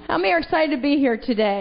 How many are excited to be here today?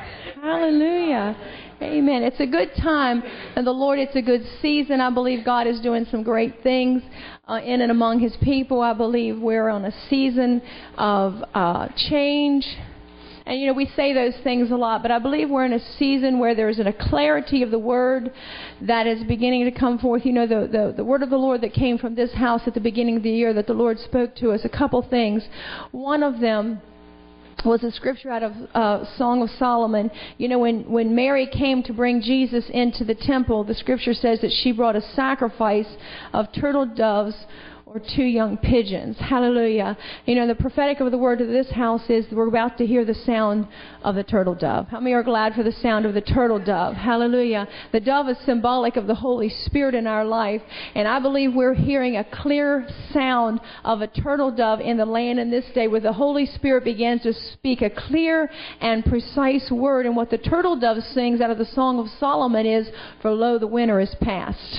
Hallelujah. Amen. It's a good time, and the Lord, it's a good season. I believe God is doing some great things in and among His people. I believe we're on a season of change. And, you know, we say those things a lot, but I believe we're in a season where there's a clarity of the Word that is beginning to come forth. You know, the Word of the Lord that came from this house at the beginning of the year that the Lord spoke to us, a couple things. One of them was a scripture out of Song of Solomon. You know, when Mary came to bring Jesus into the temple, the scripture says that she brought a sacrifice of turtle doves or 2 young pigeons. Hallelujah. You know, the prophetic of the word of this house is we're about to hear the sound of the turtle dove. How many are glad for the sound of the turtle dove? Hallelujah. The dove is symbolic of the Holy Spirit in our life, and I believe we're hearing a clear sound of a turtle dove in the land in this day where the Holy Spirit begins to speak a clear and precise word. And what the turtle dove sings out of the Song of Solomon is, "For lo, the winter is past."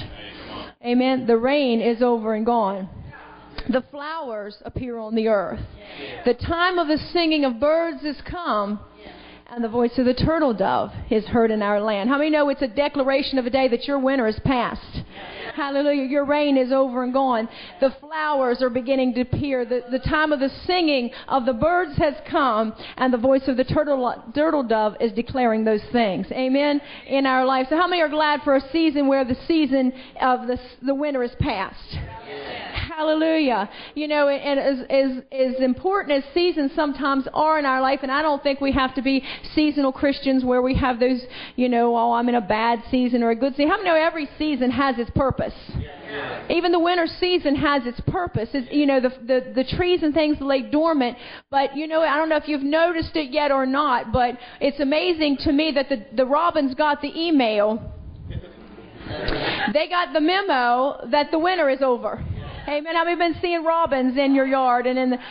Amen. The rain is over and gone. The flowers appear on the earth. The time of the singing of birds is come, and the voice of the turtle dove is heard in our land. How many know it's a declaration of a day that your winter is past? Hallelujah. Your rain is over and gone. The flowers are beginning to appear. The time of the singing of the birds has come, and the voice of the turtle dove is declaring those things. Amen. In our life. So how many are glad for a season where the season of the winter is past? Hallelujah. You know, and as important as seasons sometimes are in our life, and I don't think we have to be seasonal Christians where we have those, you know, oh, I'm in a bad season or a good season. How many know every season has its purpose? Yeah. Even the winter season has its purpose. It's, you know, the trees and things lay dormant, but, you know, I don't know if you've noticed it yet or not, but it's amazing to me that the robins got the email. They got the memo that the winter is over. Amen. Have you been seeing robins in your yard and in the...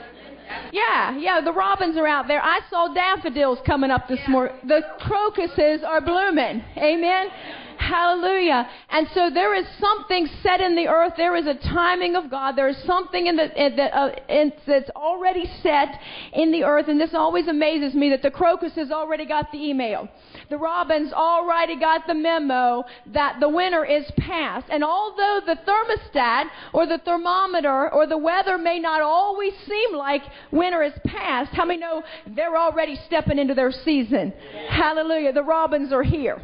Yeah, the robins are out there. I saw daffodils coming up this morning. The crocuses are blooming. Amen. Hallelujah. And so there is something set in the earth. There is a timing of God. There is something that's already set in the earth. And this always amazes me that the crocuses already got the email. The robins already got the memo that the winter is past. And although the thermostat or the thermometer or the weather may not always seem like winter is past, how many know they're already stepping into their season? Hallelujah. The robins are here.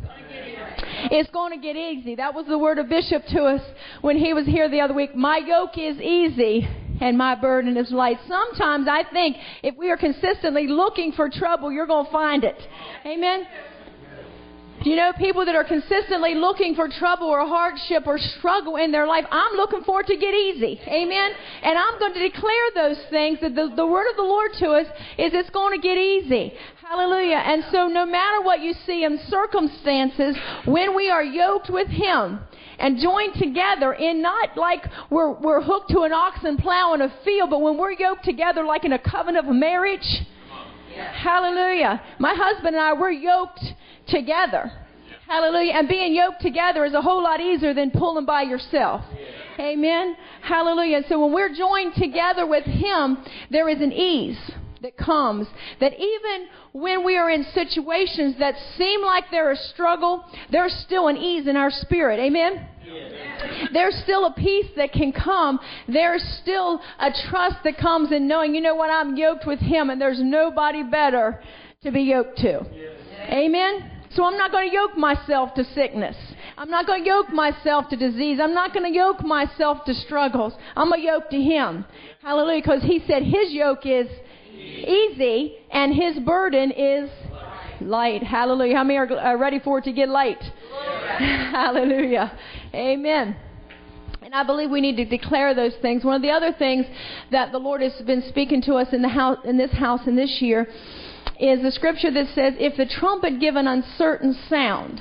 It's going to get easy. That was the word of Bishop to us when he was here the other week. My yoke is easy and my burden is light. Sometimes I think if we are consistently looking for trouble, you're going to find it. Amen. You know, people that are consistently looking for trouble or hardship or struggle in their life, I'm looking for it to get easy. Amen. And I'm going to declare those things. That the word of the Lord to us is it's going to get easy. Hallelujah. And so no matter what you see in circumstances, when we are yoked with Him and joined together in not like we're hooked to an oxen plow in a field, but when we're yoked together like in a covenant of marriage. Hallelujah. My husband and I, we're yoked together. Hallelujah. And being yoked together is a whole lot easier than pulling by yourself. Amen. Hallelujah. So when we're joined together with Him, there is an ease that comes, that even when we are in situations that seem like they're a struggle, there's still an ease in our spirit. Amen. There's still a peace that can come. There's still a trust that comes in knowing, you know what, I'm yoked with Him and there's nobody better to be yoked to. Amen. So I'm not going to yoke myself to sickness. I'm not going to yoke myself to disease. I'm not going to yoke myself to struggles. I'm going to yoke to Him. Hallelujah. Because He said His yoke is easy and His burden is light. Hallelujah. How many are ready for it to get light? Hallelujah. Amen. And I believe we need to declare those things. One of the other things that the Lord has been speaking to us in this house in this year is the scripture that says, if the trumpet give an uncertain sound,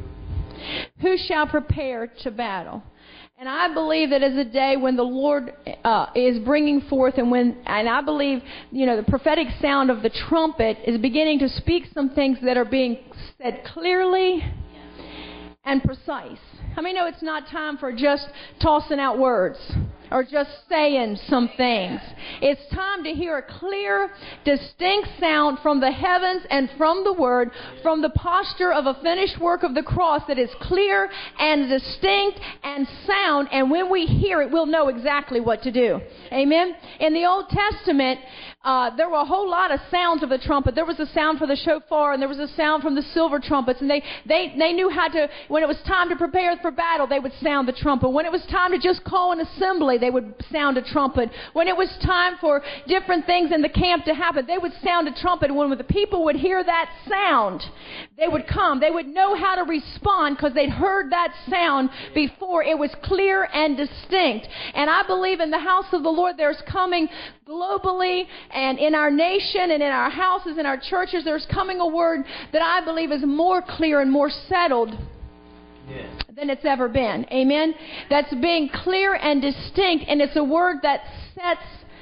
who shall prepare to battle? And I believe that is a day when the Lord is bringing forth, and I believe, you know, the prophetic sound of the trumpet is beginning to speak some things that are being said clearly and precise. How many know it's not time for just tossing out words? or just saying some things. It's time to hear a clear, distinct sound from the heavens and from the Word, from the posture of a finished work of the cross that is clear and distinct and sound. And when we hear it, we'll know exactly what to do. Amen? In the Old Testament, there were a whole lot of sounds of the trumpet. There was a sound for the shofar, and there was a sound from the silver trumpets. And they knew how to, when it was time to prepare for battle, they would sound the trumpet. When it was time to just call an assembly, they would sound a trumpet. When it was time for different things in the camp to happen, they would sound a trumpet. And when the people would hear that sound, they would come. They would know how to respond because they'd heard that sound before. It was clear and distinct. And I believe in the house of the Lord, there's coming globally and in our nation and in our houses and our churches, there's coming a word that I believe is more clear and more settled than it's ever been. Amen? That's being clear and distinct, and it's a word that sets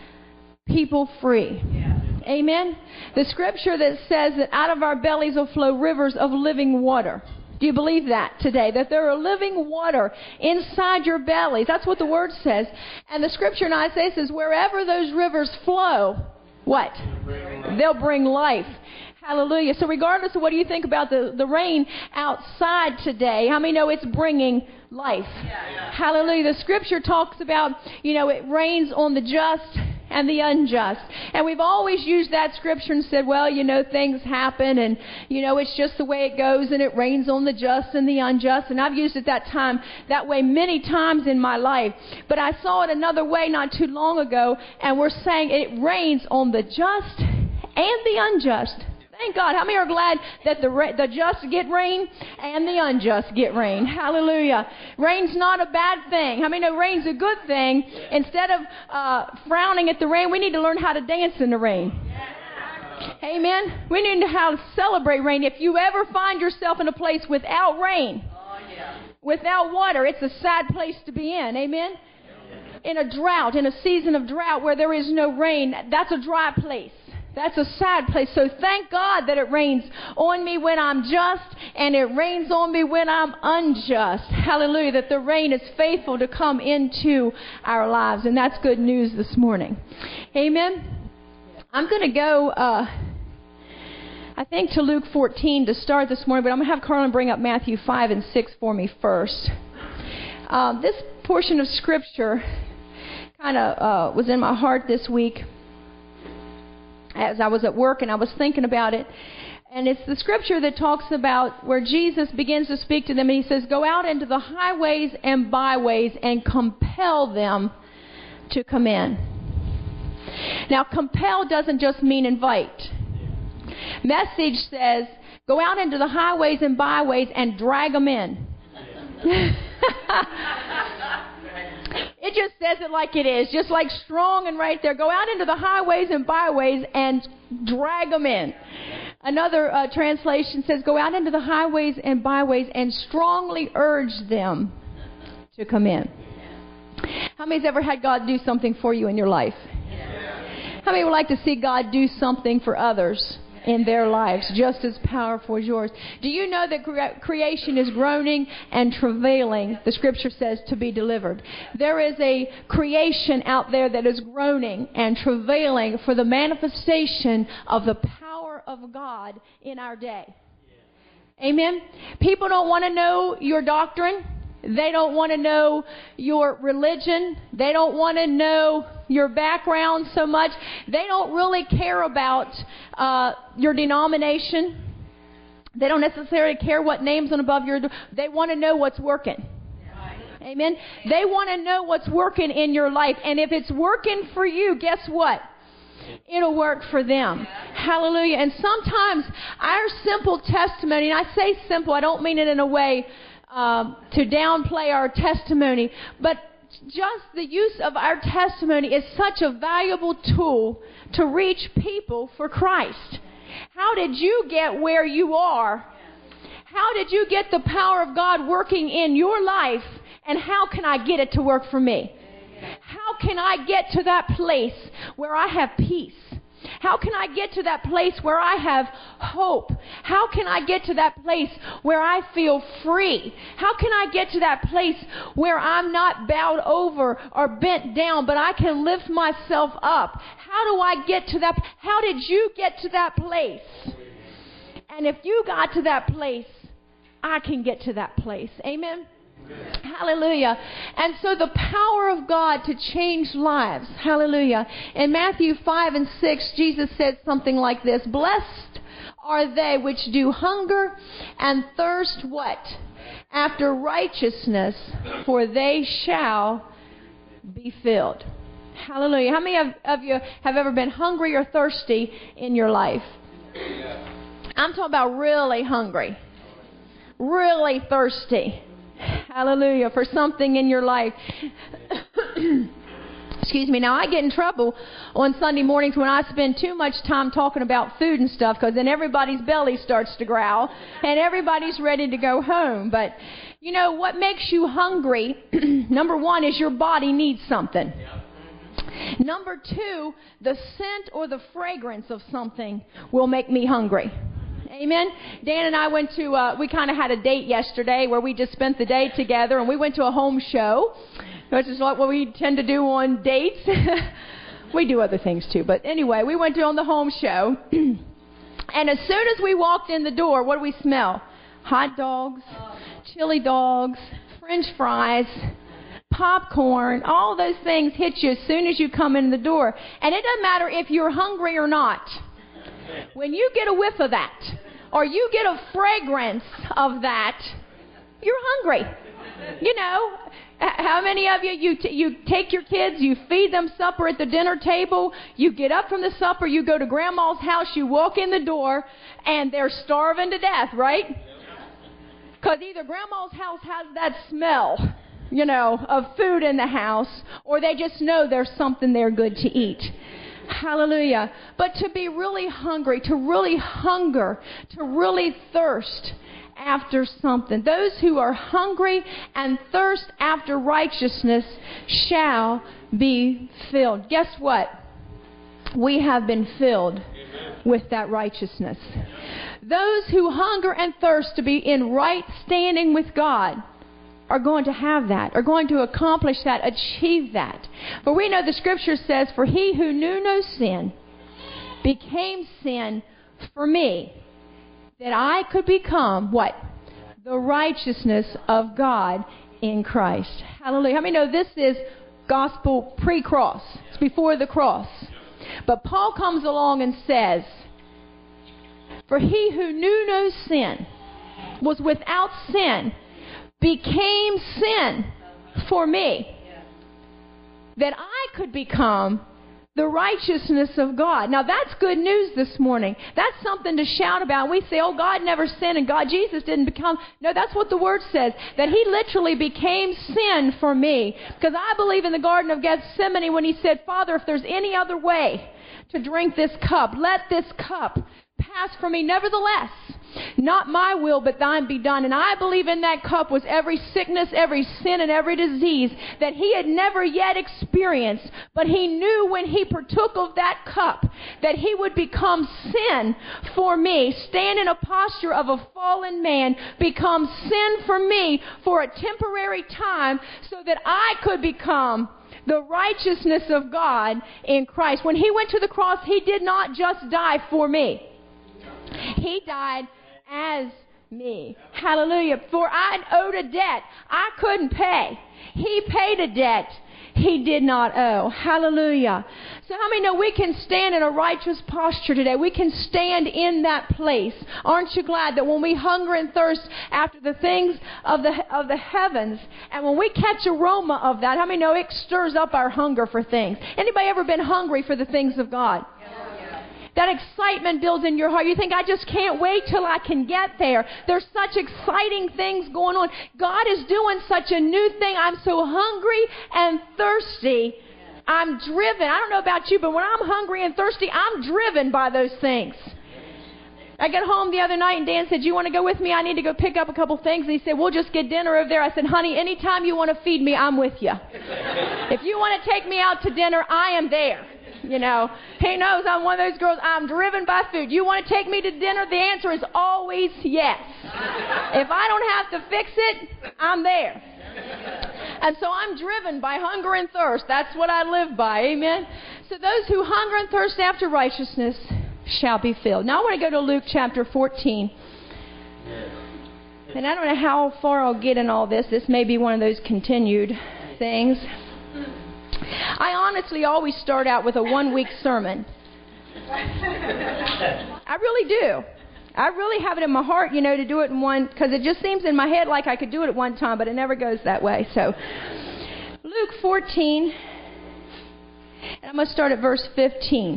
people free. Amen? The scripture that says that out of our bellies will flow rivers of living water. Do you believe that today? That there are living water inside your bellies. That's what the Word says. And the scripture in Isaiah says, wherever those rivers flow, what? They'll bring life. Hallelujah. So regardless of what you think about the rain outside today, how many know it's bringing life? Hallelujah. The scripture talks about, it rains on the just and the unjust. And we've always used that scripture and said, well, things happen and, it's just the way it goes and it rains on the just and the unjust. And I've used it that way many times in my life. But I saw it another way not too long ago, and we're saying it rains on the just and the unjust. Thank God. How many are glad that the just get rain and the unjust get rain? Hallelujah. Rain's not a bad thing. How many know rain's a good thing? Instead of frowning at the rain, we need to learn how to dance in the rain. Amen. We need to know how to celebrate rain. If you ever find yourself in a place without rain, without water, it's a sad place to be in. Amen. In a drought, in a season of drought where there is no rain, that's a dry place. That's a sad place. So thank God that it rains on me when I'm just and it rains on me when I'm unjust. Hallelujah. That the rain is faithful to come into our lives. And that's good news this morning. Amen. I'm going to go, I think, to Luke 14 to start this morning. But I'm going to have Carlin bring up Matthew 5 and 6 for me first. This portion of Scripture kind of was in my heart this week as I was at work and I was thinking about it. And it's the scripture that talks about where Jesus begins to speak to them and he says, go out into the highways and byways and compel them to come in. Now, compel doesn't just mean invite. Message says, go out into the highways and byways and drag them in. It just says it like it is, just like strong and right there. Go out into the highways and byways and drag them in. Another translation says, go out into the highways and byways and strongly urge them to come in. How many's ever had God do something for you in your life? How many would like to see God do something for others in their lives just as powerful as yours? Do you know that creation is groaning and travailing, the scripture says, to be delivered? There is a creation out there that is groaning and travailing for the manifestation of the power of God in our day. Amen? People don't want to know your doctrine. They don't want to know your religion. They don't want to know your background so much. They don't really care about your denomination. They don't necessarily care what name's on above your door. They want to know what's working. Amen. They want to know what's working in your life. And if it's working for you, guess what? It'll work for them. Hallelujah. And sometimes our simple testimony, and I say simple, I don't mean it in a way to downplay our testimony, but just the use of our testimony is such a valuable tool to reach people for Christ. How did you get where you are? How did you get the power of God working in your life? And how can I get it to work for me? How can I get to that place where I have peace? How can I get to that place where I have hope? How can I get to that place where I feel free? How can I get to that place where I'm not bowed over or bent down, but I can lift myself up? How do I get to that? How did you get to that place? And if you got to that place, I can get to that place. Amen? Hallelujah. And so the power of God to change lives. Hallelujah. In Matthew 5 and 6, Jesus said something like this. Blessed are they which do hunger and thirst what? After righteousness, for they shall be filled. Hallelujah. How many of you have ever been hungry or thirsty in your life? I'm talking about really hungry. Really thirsty. Hallelujah, for something in your life. Excuse me. Now, I get in trouble on Sunday mornings when I spend too much time talking about food and stuff, because then everybody's belly starts to growl and everybody's ready to go home. But, you know, what makes you hungry, number one, is your body needs something. Number two, the scent or the fragrance of something will make me hungry. Amen. Dan and I went to, we kind of had a date yesterday where we just spent the day together, and we went to a home show, which is like what we tend to do on dates. We do other things too, but anyway, we went on the home show, and as soon as we walked in the door, what do we smell? Hot dogs, chili dogs, French fries, popcorn, all those things hit you as soon as you come in the door. And it doesn't matter if you're hungry or not. When you get a whiff of that, or you get a fragrance of that, you're hungry. You know, how many of you take your kids, you feed them supper at the dinner table, you get up from the supper, you go to grandma's house, you walk in the door, and they're starving to death, right? Because either grandma's house has that smell, you know, of food in the house, or they just know there's something there good to eat. Hallelujah. But to be really hungry, to really hunger, to really thirst after something. Those who are hungry and thirst after righteousness shall be filled. Guess what? We have been filled with that righteousness. Those who hunger and thirst to be in right standing with God are going to have that, are going to accomplish that, achieve that. For we know the Scripture says, for he who knew no sin became sin for me, that I could become, what? The righteousness of God in Christ. Hallelujah. How many know this is gospel pre-cross? It's before the cross. But Paul comes along and says, for he who knew no sin, was without sin, became sin for me, that I could become the righteousness of God. Now that's good news this morning. That's something to shout about. We say, oh, God never sinned and God, Jesus didn't become. No, that's what the Word says, that He literally became sin for me. Because I believe in the Garden of Gethsemane when He said, Father, if there's any other way to drink this cup, let this cup pass from me. Nevertheless, not my will, but thine be done. And I believe in that cup was every sickness, every sin, and every disease that He had never yet experienced. But He knew when He partook of that cup that He would become sin for me, stand in a posture of a fallen man, become sin for me for a temporary time so that I could become the righteousness of God in Christ. When He went to the cross, He did not just die for me. He died as me. Hallelujah. For I owed a debt I couldn't pay. He paid a debt He did not owe. Hallelujah. So how many know we can stand in a righteous posture today? We can stand in that place. Aren't you glad that when we hunger and thirst after the things of the heavens, and when we catch aroma of that, how many know it stirs up our hunger for things? Anybody ever been hungry for the things of God? That excitement builds in your heart. You think, I just can't wait till I can get there. There's such exciting things going on. God is doing such a new thing. I'm so hungry and thirsty. I'm driven. I don't know about you, but when I'm hungry and thirsty, I'm driven by those things. I got home the other night and Dan said, you want to go with me? I need to go pick up a couple things. And he said, we'll just get dinner over there. I said, honey, anytime you want to feed me, I'm with you. If you want to take me out to dinner, I am there. You know, he knows I'm one of those girls. I'm driven by food. You want to take me to dinner? The answer is always yes. If I don't have to fix it, I'm there. And so I'm driven by hunger and thirst. That's what I live by. Amen. So those who hunger and thirst after righteousness shall be filled. Now I want to go to Luke chapter 14. And I don't know how far I'll get in all this. This may be one of those continued things. I honestly always start out with a 1-week sermon. I really do. I really have it in my heart, to do it in one, because it just seems in my head like I could do it at one time, but it never goes that way. So, Luke 14, and I'm going to start at verse 15.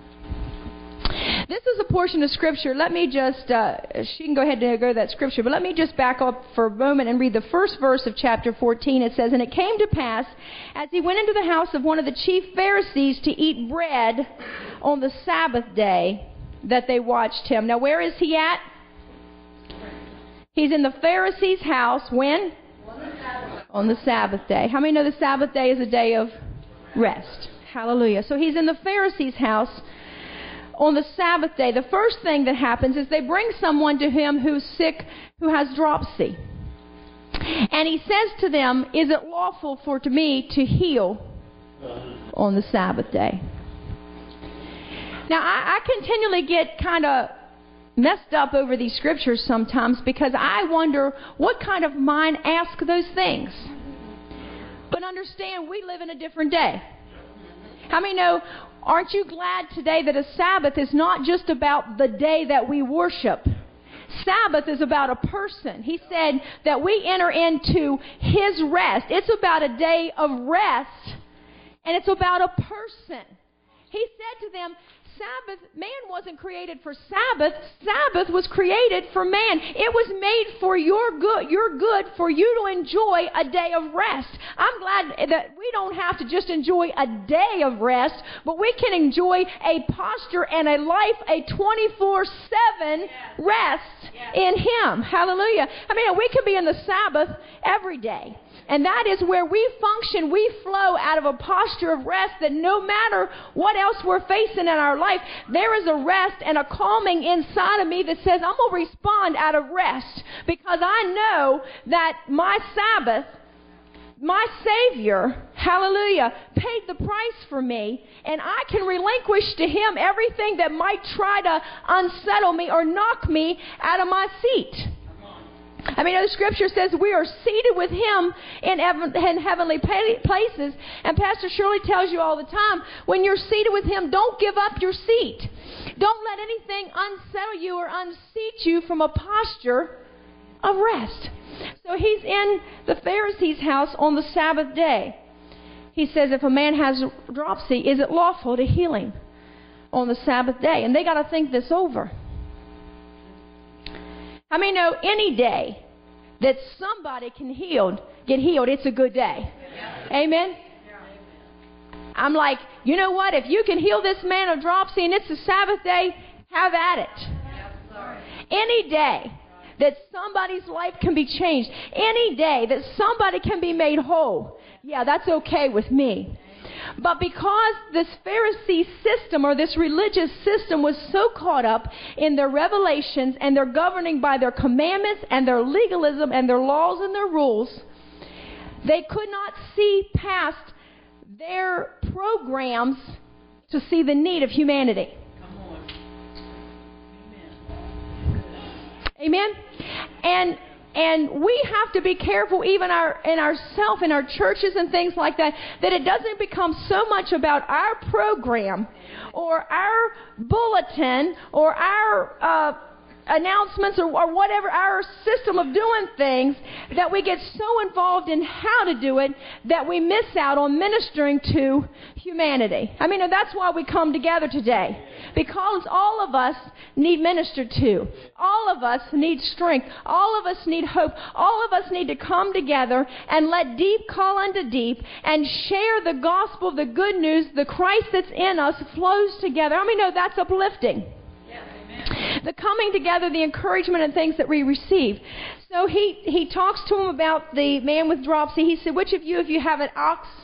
This is a portion of Scripture. Let me just, she can go ahead and go to that Scripture, but let me just back up for a moment and read the first verse of chapter 14. It says, "And it came to pass, as he went into the house of one of the chief Pharisees to eat bread on the Sabbath day, that they watched him." Now, where is he at? He's in the Pharisee's house. When? On the Sabbath day. How many know the Sabbath day is a day of rest? Hallelujah. So he's in the Pharisee's house on the Sabbath day. The first thing that happens is they bring someone to him who's sick, who has dropsy. And he says to them, "Is it lawful for me to heal on the Sabbath day?" Now, I continually get kind of messed up over these scriptures sometimes, because I wonder what kind of mind asks those things. But understand, we live in a different day. How many know, aren't you glad today that a Sabbath is not just about the day that we worship? Sabbath is about a person. He said that we enter into His rest. It's about a day of rest, and it's about a person. He said to them, Sabbath, man wasn't created for Sabbath. Sabbath was created for man. It was made for your good, for you to enjoy a day of rest. I'm glad that we don't have to just enjoy a day of rest, but we can enjoy a posture and a life, a 24/7 rest in Him. Hallelujah. I mean, we can be in the Sabbath every day. And that is where we function. We flow out of a posture of rest, that no matter what else we're facing in our life, there is a rest and a calming inside of me that says, I'm going to respond out of rest, because I know that my Sabbath, my Savior, hallelujah, paid the price for me, and I can relinquish to Him everything that might try to unsettle me or knock me out of my seat. I mean, the Scripture says we are seated with Him in heavenly places. And Pastor Shirley tells you all the time, when you're seated with Him, don't give up your seat. Don't let anything unsettle you or unseat you from a posture of rest. So He's in the Pharisee's house on the Sabbath day. He says, if a man has dropsy, is it lawful to heal him on the Sabbath day? And they got to think this over. I mean, no, any day that somebody can get healed, it's a good day. Yeah. Amen? Yeah. I'm like, you know what? If you can heal this man of dropsy and it's a Sabbath day, have at it. Yeah. Any day that somebody's life can be changed, any day that somebody can be made whole, yeah, that's okay with me. But because this Pharisee system, or this religious system, was so caught up in their revelations, and they're governing by their commandments and their legalism and their laws and their rules, they could not see past their programs to see the need of humanity. Come on. Amen. Amen? And we have to be careful, even in ourselves, in our churches and things like that, that it doesn't become so much about our program or our bulletin or our announcements or whatever, our system of doing things, that we get so involved in how to do it that we miss out on ministering to humanity. I mean, that's why we come together today, because all of us need ministered to. All of us need strength. All of us need hope. All of us need to come together and let deep call unto deep and share the gospel, the good news, the Christ that's in us flows together. I mean, that's uplifting. The coming together, the encouragement and things that we receive. So he talks to him about the man with dropsy. He said, which of you, if you have an ox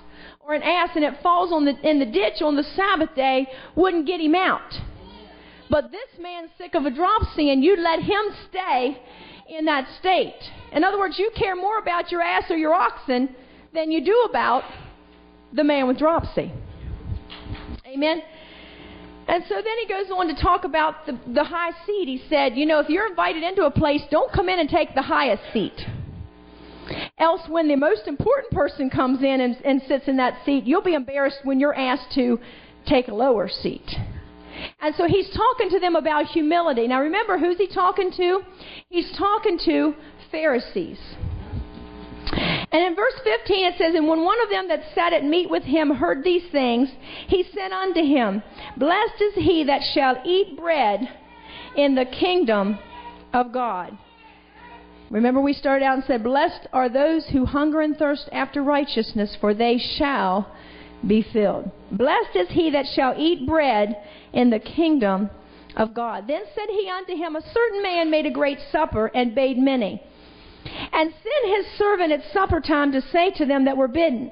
or an ass and it falls in the ditch on the Sabbath day wouldn't get him out. But this man's sick of a dropsy, and you let him stay in that state. In other words, you care more about your ass or your oxen than you do about the man with dropsy. Amen? And so then he goes on to talk about the high seat. He said, if you're invited into a place, don't come in and take the highest seat. Else, when the most important person comes in and sits in that seat, you'll be embarrassed when you're asked to take a lower seat. And so he's talking to them about humility. Now remember, who's he talking to? He's talking to Pharisees. And in verse 15 it says, And when one of them that sat at meat with him heard these things, he said unto him, Blessed is he that shall eat bread in the kingdom of God. Remember, we started out and said, Blessed are those who hunger and thirst after righteousness, for they shall be filled. Blessed is he that shall eat bread in the kingdom of God. Then said he unto him, A certain man made a great supper, and bade many, and sent his servant at supper time to say to them that were bidden,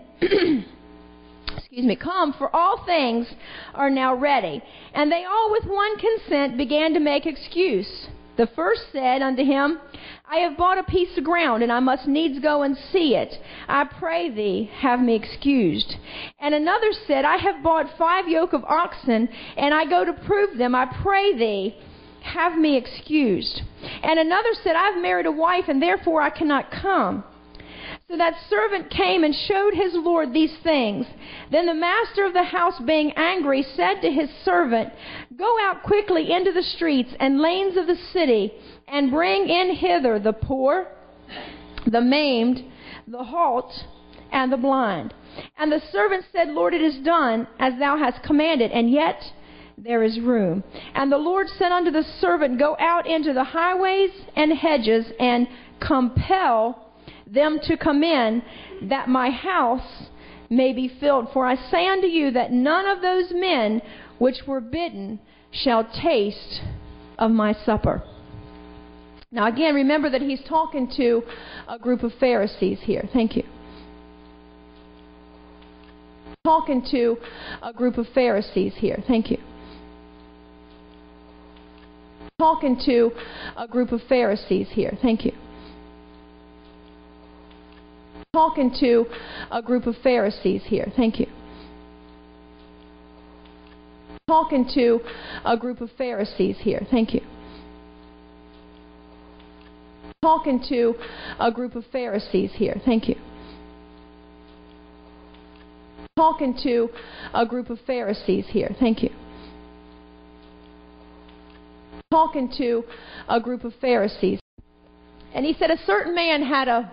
Come, for all things are now ready. And they all with one consent began to make excuse. The first said unto him, I have bought a piece of ground, and I must needs go and see it. I pray thee, have me excused. And another said, I have bought 5 yoke of oxen, and I go to prove them. I pray thee, have me excused. And another said, I have married a wife, and therefore I cannot come. So that servant came and showed his lord these things. Then the master of the house, being angry, said to his servant, Go out quickly into the streets and lanes of the city, and bring in hither the poor, the maimed, the halt, and the blind. And the servant said, Lord, it is done as thou hast commanded, and yet there is room. And the Lord said unto the servant, Go out into the highways and hedges, and compel them to come in, that my house may be filled. For I say unto you that none of those men which were bidden shall taste of my supper. Now again, remember that he's talking to a group of Pharisees here. Thank you. Talking to a group of Pharisees here. Thank you. Talking to a group of Pharisees here. Thank you. Talking to a group of Pharisees here. Thank you. Talking to a group of Pharisees here. Thank you. Talking to a group of Pharisees here. Thank you. Talking to a group of Pharisees here. Thank you. Talking to a group of Pharisees. And he said, a certain man had a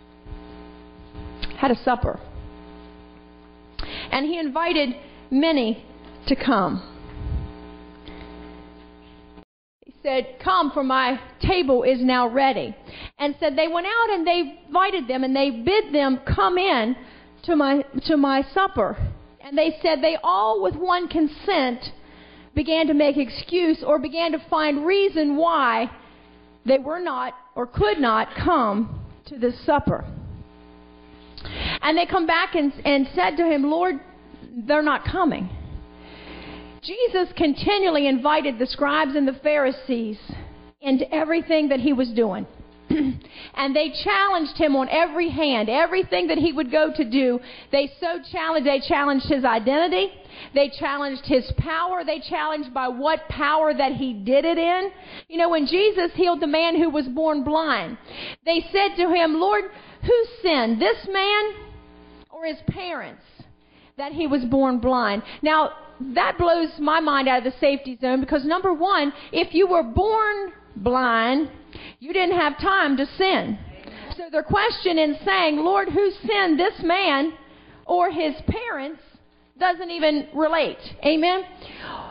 supper. And he invited many to come. He said, Come, for my table is now ready. And said they went out and they invited them and they bid them come in to my supper. And they said they all with one consent began to make excuse or began to find reason why they were not or could not come to this supper. And they come back and said to him, Lord, they're not coming. Jesus continually invited the scribes and the Pharisees into everything that he was doing. And they challenged him on every hand. Everything that he would go to do, they challenged his identity. They challenged his power. They challenged by what power that he did it in. You know, when Jesus healed the man who was born blind, they said to him, Lord, who sinned, this man or his parents, that he was born blind? Now, that blows my mind out of the safety zone because, number one, if you were born blind, you didn't have time to sin. So their question in saying, Lord, who sinned, this man or his parents, doesn't even relate. Amen?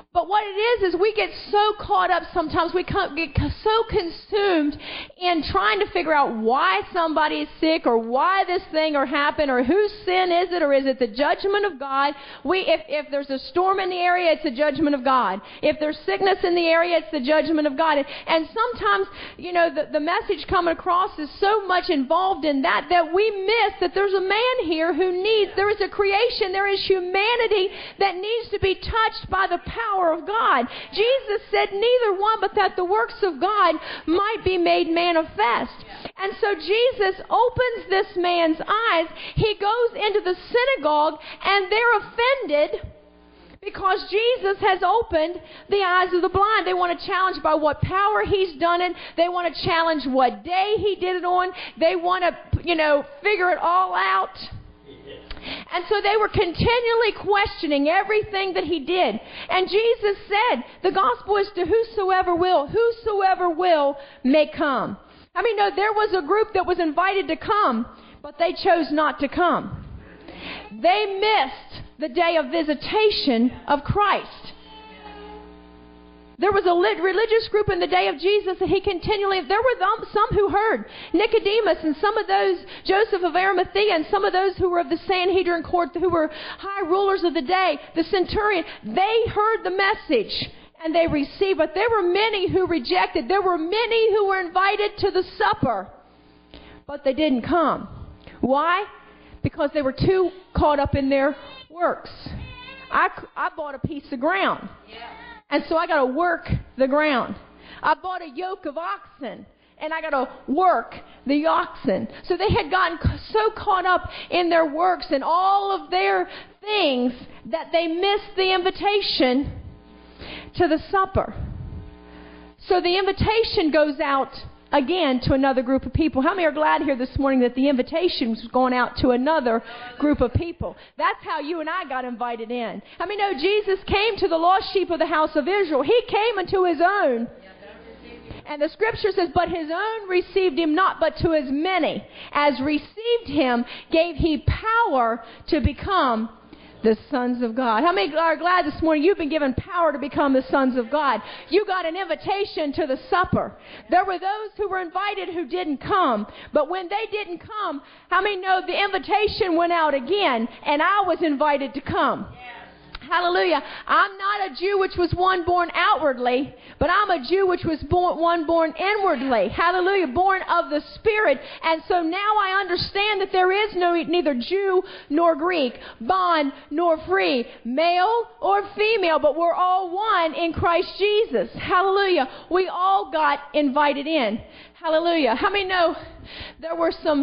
But what it is we get so caught up sometimes, we get so consumed in trying to figure out why somebody is sick or why this thing or happened or whose sin is it, or is it the judgment of God? If there's a storm in the area, it's the judgment of God. If there's sickness in the area, it's the judgment of God. And sometimes, the message coming across is so much involved in that we miss that there's a man here there is a creation, there is humanity that needs to be touched by the power of God. Jesus said, neither one, but that the works of God might be made manifest. And so Jesus opens this man's eyes. He goes into the synagogue, and they're offended because Jesus has opened the eyes of the blind. They want to challenge by what power he's done it. They want to challenge what day he did it on. They want to, figure it all out. And so they were continually questioning everything that he did. And Jesus said, the gospel is to whosoever will may come. I mean, no, there was a group that was invited to come, but they chose not to come. They missed the day of visitation of Christ. There was a religious group in the day of Jesus that there were some who heard. Nicodemus and some of those, Joseph of Arimathea and some of those who were of the Sanhedrin court, who were high rulers of the day, the centurion, they heard the message and they received. But there were many who rejected. There were many who were invited to the supper, but they didn't come. Why? Because they were too caught up in their works. I bought a piece of ground. And so I got to work the ground. I bought a yoke of oxen, and I got to work the oxen. So they had gotten so caught up in their works and all of their things that they missed the invitation to the supper. So the invitation goes out again to another group of people. How many are glad here this morning that the invitation was going out to another group of people? That's how you and I got invited in. How many know Jesus came to the lost sheep of the house of Israel? He came unto his own. And the scripture says, but his own received him not, but to as many as received him gave he power to become the sons of God. How many are glad this morning you've been given power to become the sons of God? You got an invitation to the supper. There were those who were invited who didn't come. But when they didn't come, how many know the invitation went out again and I was invited to come? Hallelujah. I'm not a Jew which was one born outwardly, but I'm a Jew which was one born inwardly. Hallelujah. Born of the Spirit. And so now I understand that there is neither Jew nor Greek, bond nor free, male or female, but we're all one in Christ Jesus. Hallelujah. We all got invited in. Hallelujah. How many know there were some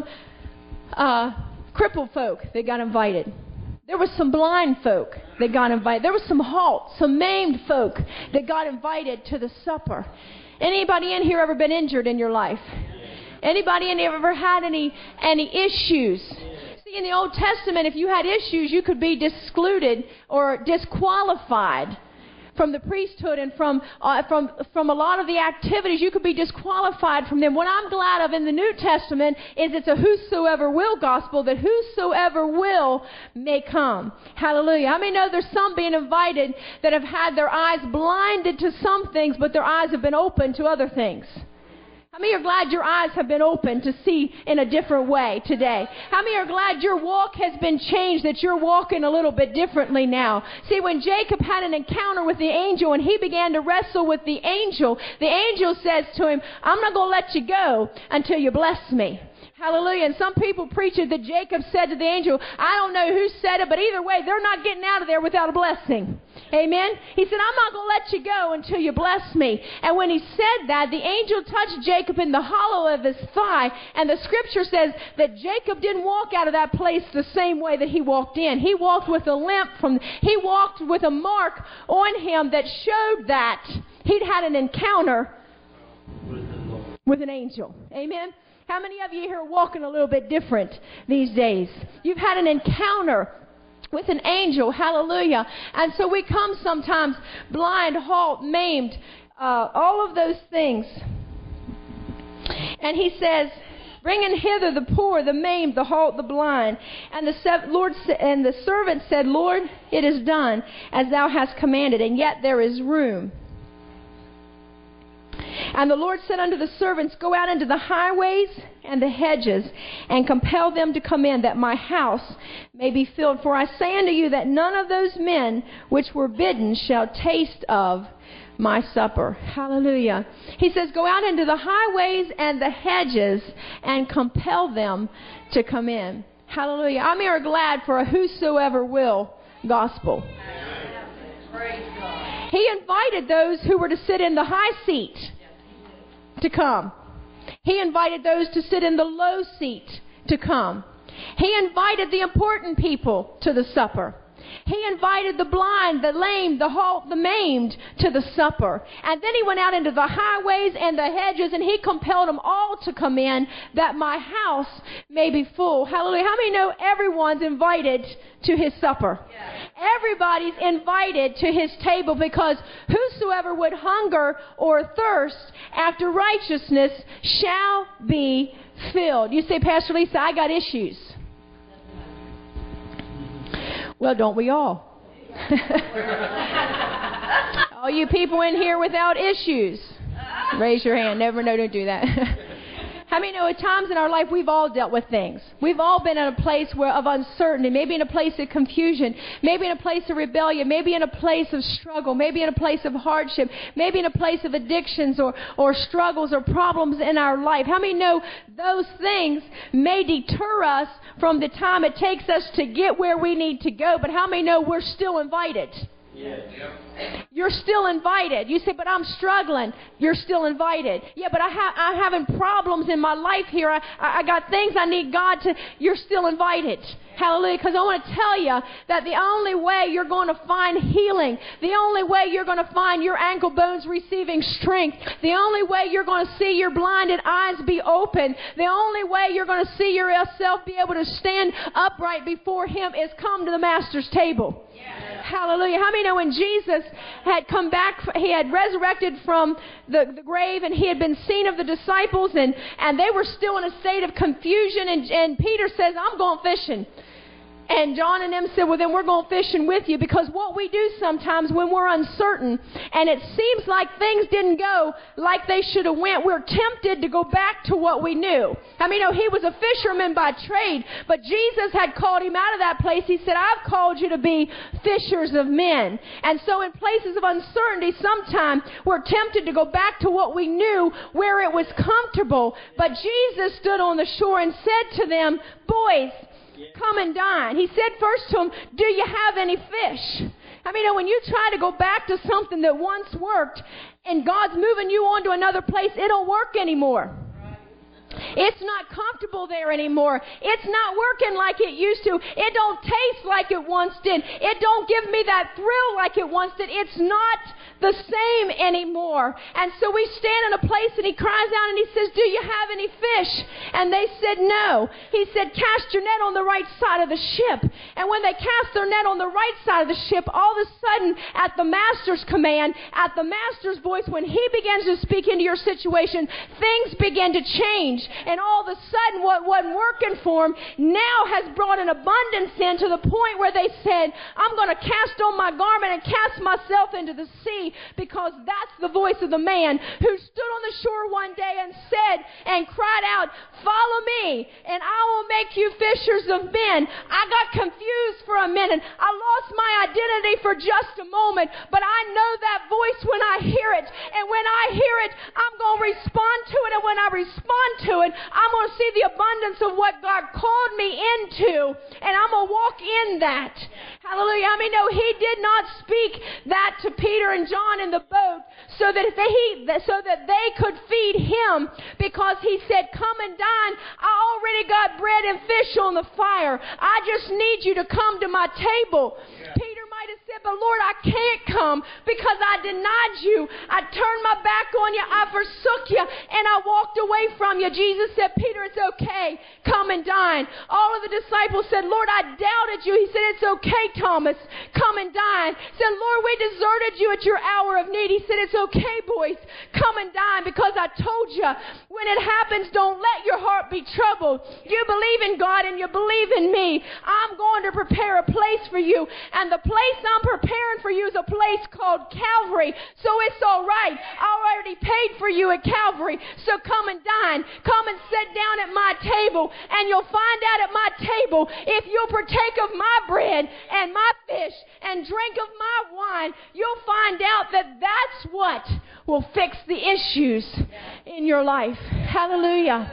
crippled folk that got invited? There were some blind folk that got invited. There was some halt, some maimed folk that got invited to the supper. Anybody in here ever been injured in your life? Anybody in here ever had any issues? See, in the Old Testament, if you had issues, you could be excluded or disqualified from the priesthood and from a lot of the activities. You could be disqualified from them. What I'm glad of in the New Testament is it's a whosoever will gospel, that whosoever will may come. Hallelujah. How many know there's some being invited that have had their eyes blinded to some things, but their eyes have been opened to other things? How many are glad your eyes have been opened to see in a different way today? How many are glad your walk has been changed, that you're walking a little bit differently now? See, when Jacob had an encounter with the angel and he began to wrestle with the angel says to him, I'm not going to let you go until you bless me. Hallelujah. And some people preach it that Jacob said to the angel, I don't know who said it, but either way, they're not getting out of there without a blessing. Amen. He said, I'm not going to let you go until you bless me. And when he said that, the angel touched Jacob in the hollow of his thigh. And the scripture says that Jacob didn't walk out of that place the same way that he walked in. He walked with a limp he walked with a mark on him that showed that he'd had an encounter with an angel. Amen. How many of you here are walking a little bit different these days? You've had an encounter with an angel. Hallelujah. And so we come sometimes blind, halt, maimed, all of those things. And he says, bringing hither the poor, the maimed, the halt, the blind. And the servant said, Lord, it is done as thou hast commanded, and yet there is room. And the Lord said unto the servants, Go out into the highways and the hedges, and compel them to come in, that my house may be filled. For I say unto you that none of those men which were bidden shall taste of my supper. Hallelujah. He says, go out into the highways and the hedges and compel them to come in. Hallelujah. I'm here glad for a whosoever will gospel. He invited those who were to sit in the high seat to come. He invited those to sit in the low seat to come. He invited the important people to the supper. He invited the blind, the lame, the halt, the maimed to the supper. And then he went out into the highways and the hedges, and he compelled them all to come in, that my house may be full. Hallelujah. How many know everyone's invited to his supper? Yes. Everybody's invited to his table, because whosoever would hunger or thirst after righteousness shall be filled. You say, Pastor Lisa, I got issues. Well, don't we all? All you people in here without issues, raise your hand. Never know to do that. How many know at times in our life we've all dealt with things? We've all been in a place of uncertainty, maybe in a place of confusion, maybe in a place of rebellion, maybe in a place of struggle, maybe in a place of hardship, maybe in a place of addictions or struggles or problems in our life. How many know those things may deter us from the time it takes us to get where we need to go, but how many know we're still invited? Yes. You're still invited. You say, but I'm struggling. You're still invited. Yeah, but I'm having problems in my life here. I got things I need God to. You're still invited. Hallelujah. Because I want to tell you that the only way you're going to find healing, the only way you're going to find your ankle bones receiving strength, the only way you're going to see your blinded eyes be open, the only way you're going to see yourself be able to stand upright before Him is come to the Master's table. Yeah. Hallelujah. How many know when Jesus had come back, He had resurrected from the grave, and He had been seen of the disciples, and they were still in a state of confusion, and Peter says, I'm going fishing. And John and them said, well, then we're going fishing with you. Because what we do sometimes when we're uncertain and it seems like things didn't go like they should have went, we're tempted to go back to what we knew. I mean, he was a fisherman by trade, but Jesus had called him out of that place. He said, I've called you to be fishers of men. And so in places of uncertainty, sometimes we're tempted to go back to what we knew, where it was comfortable. But Jesus stood on the shore and said to them, boys, come and dine. He said first to them, do you have any fish? I mean, when you try to go back to something that once worked and God's moving you on to another place, it don't work anymore. It's not comfortable there anymore. It's not working like it used to. It don't taste like it once did. It don't give me that thrill like it once did. It's not the same anymore. And so we stand in a place and he cries out and he says, do you have any fish? And they said no. He said, cast your net on the right side of the ship. And when they cast their net on the right side of the ship, all of a sudden, at the Master's command, at the Master's voice, when he begins to speak into your situation, things begin to change. And all of a sudden, what wasn't working for them now has brought an abundance in, to the point where they said, I'm going to cast on my garment and cast myself into the sea, because that's the voice of the man who stood on the shore one day and said and cried out, follow me and I will make you fishers of men. I got confused for a minute. I lost my identity for just a moment, but I know that voice when I hear it. And when I hear it, I'm going to respond to it. And when I respond to it, I'm going to see the abundance of what God called me into, and I'm going to walk in that. Hallelujah. I mean, no, he did not speak that to Peter and John in the boat so that they could feed him, because he said, come and dine. I already got bread and fish on the fire. I just need you to come to my table. Yeah. Peter might have said, said, but Lord, I can't come because I denied you. I turned my back on you. I forsook you, and I walked away from you. Jesus said, Peter, it's okay. Come and dine. All of the disciples said, Lord, I doubted you. He said, it's okay, Thomas. Come and dine. He said, Lord, we deserted you at your hour of need. He said, it's okay, boys. Come and dine because I told you when it happens, don't let your heart be troubled. You believe in God and you believe in me. I'm going to prepare a place for you. And the place I'm preparing for you is a place called Calvary. So it's all right. I already paid for you at Calvary. So come and dine. Come and sit down at my table. And you'll find out at my table, if you'll partake of my bread and my fish and drink of my wine, you'll find out that that's what will fix the issues in your life. Hallelujah.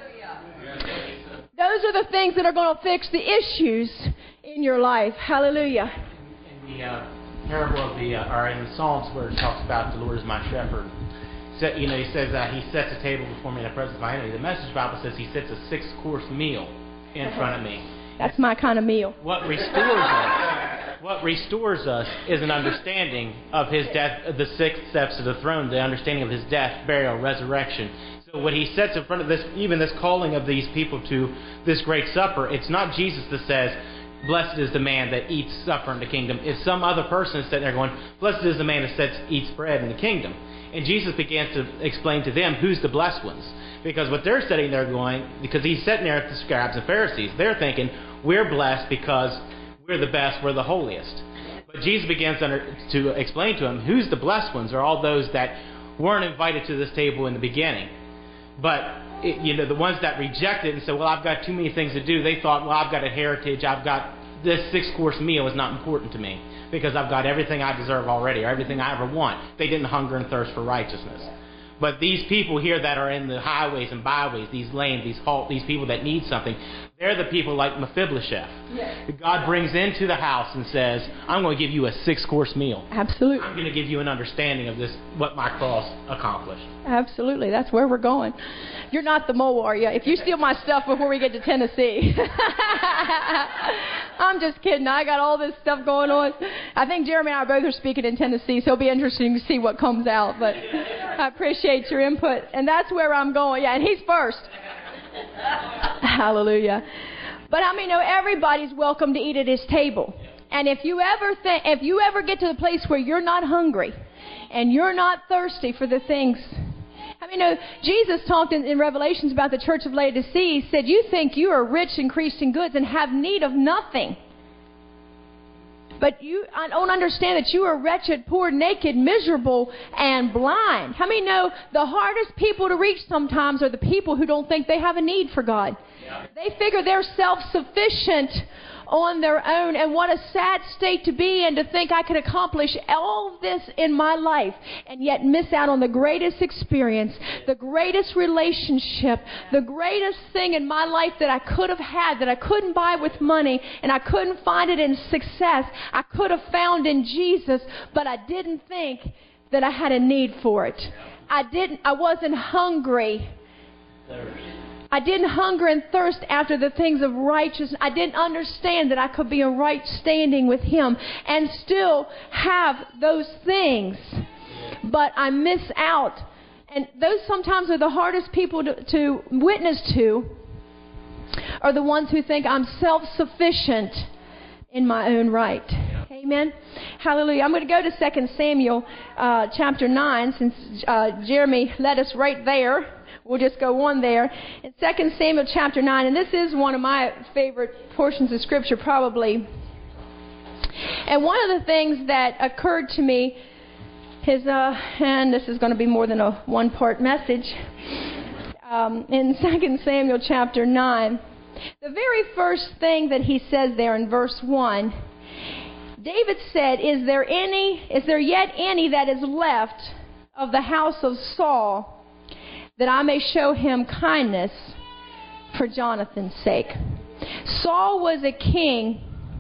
Those are the things that are going to fix the issues in your life. Hallelujah. In the parable of or in the Psalms where it talks about the Lord is my shepherd, so, he says he sets a table before me in the presence of my enemy. The Message Bible says he sets a 6-course meal in front of me. That's my kind of meal. What restores us is an understanding of his death, the 6 steps to the throne, the understanding of his death, burial, resurrection. So what he sets in front of this, even this calling of these people to this great supper, it's not Jesus that says, blessed is the man that eats supper in the kingdom. It's some other person sitting there going, blessed is the man that eats bread in the kingdom. And Jesus began to explain to them who's the blessed ones. Because what they're sitting there going, because he's sitting there at the scribes and Pharisees, they're thinking, we're blessed because we're the best, we're the holiest. But Jesus begins to explain to them who's the blessed ones are all those that weren't invited to this table in the beginning. But the ones that rejected and said, well, I've got too many things to do. They thought, well, I've got a heritage. I've got this 6-course meal is not important to me because I've got everything I deserve already or everything I ever want. They didn't hunger and thirst for righteousness. But these people here that are in the highways and byways, these lame, these halt, these people that need something, they're the people like Mephibosheth. Yes. God brings into the house and says, I'm going to give you a 6-course meal. Absolutely. I'm going to give you an understanding of this, what my cross accomplished. Absolutely. That's where we're going. You're not the mole, are you? If you steal my stuff before we get to Tennessee. I'm just kidding. I got all this stuff going on. I think Jeremy and I both are speaking in Tennessee, so it'll be interesting to see what comes out. But I appreciate your input. And that's where I'm going. Yeah, and he's first. Hallelujah. But everybody's welcome to eat at his table. And if you ever get to the place where you're not hungry and you're not thirsty for the things, Jesus talked in Revelations about the church of Laodicea. He said, you think you are rich, increased in goods, and have need of nothing. But I don't understand that you are wretched, poor, naked, miserable, and blind. How many know the hardest people to reach sometimes are the people who don't think they have a need for God? Yeah. They figure they're self-sufficient on their own, and what a sad state to be in, to think I could accomplish all of this in my life and yet miss out on the greatest experience, the greatest relationship, the greatest thing in my life that I could have had, that I couldn't buy with money, and I couldn't find it in success. I could have found in Jesus, but I didn't think that I had a need for it. I wasn't hungry. I didn't hunger and thirst after the things of righteousness. I didn't understand that I could be in right standing with Him and still have those things. But I miss out. And those sometimes are the hardest people to witness to, are the ones who think I'm self-sufficient in my own right. Amen. Hallelujah. I'm going to go to 2 Samuel chapter 9, since Jeremy led us right there. We'll just go on there. In 2 Samuel chapter 9, and this is one of my favorite portions of Scripture probably. And one of the things that occurred to me is, and this is going to be more than a one-part message, in 2 Samuel chapter 9, the very first thing that he says there in verse 1, David said, Is there yet any that is left of the house of Saul, that I may show him kindness for Jonathan's sake? Saul was a king.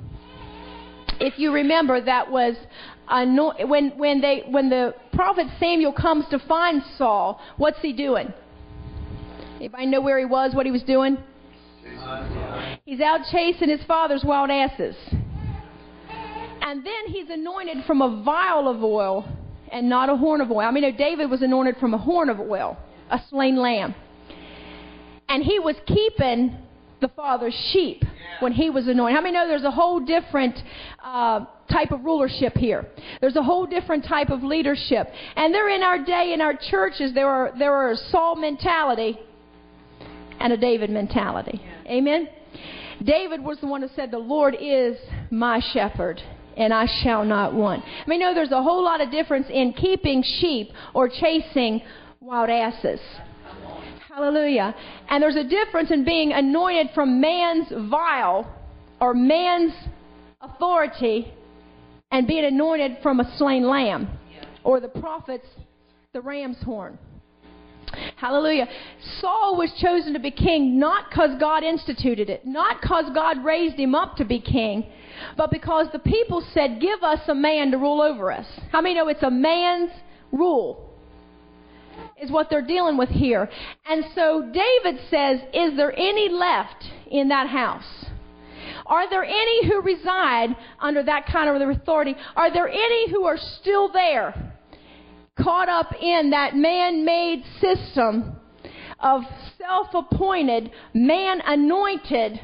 If you remember, that was when the prophet Samuel comes to find Saul, what's he doing? Anybody know where he was, what he was doing? He's out chasing his father's wild asses. And then he's anointed from a vial of oil and not a horn of oil. I mean, David was anointed from a horn of oil, a slain lamb. And he was keeping the Father's sheep when he was anointed. How many know there's a whole different type of rulership here? There's a whole different type of leadership. And there in our day, in our churches, there are a Saul mentality and a David mentality. Amen? David was the one who said, the Lord is my shepherd, and I shall not want. I mean, no, there's a whole lot of difference in keeping sheep or chasing wild asses. Hallelujah. And there's a difference in being anointed from man's vial or man's authority and being anointed from a slain lamb or the prophet's, the ram's horn. Hallelujah. Saul was chosen to be king not because God instituted it, not because God raised him up to be king, but because the people said, give us a man to rule over us. How many know it's a man's rule? Is what they're dealing with here. And so David says, is there any left in that house? Are there any who reside under that kind of authority? Are there any who are still there, caught up in that man-made system of self-appointed, man-anointed,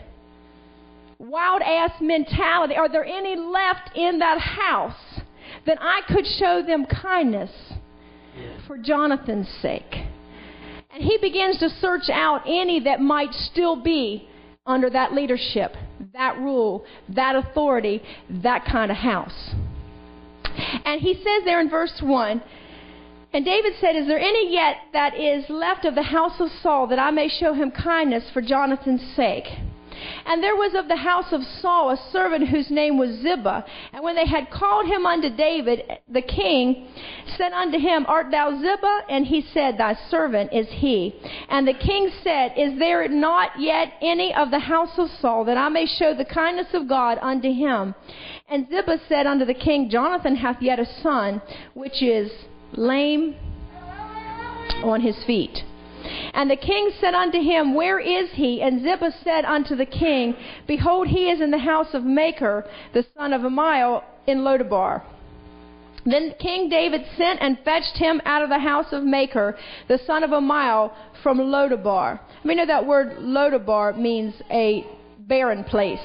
wild-ass mentality? Are there any left in that house that I could show them kindness for Jonathan's sake? And he begins to search out any that might still be under that leadership, that rule, that authority, that kind of house. And he says there in verse 1, and David said, is there any yet that is left of the house of Saul, that I may show him kindness for Jonathan's sake? And there was of the house of Saul a servant whose name was Ziba. And when they had called him unto David, the king said unto him, art thou Ziba? And he said, thy servant is he. And the king said, is there not yet any of the house of Saul, that I may show the kindness of God unto him? And Ziba said unto the king, Jonathan hath yet a son, which is lame on his feet. And the king said unto him, where is he? And Ziba said unto the king, behold, he is in the house of Machir, the son of Ammiel, in Lodabar. Then King David sent and fetched him out of the house of Machir, the son of Ammiel, from Lodabar. We know that word Lodabar means a barren place.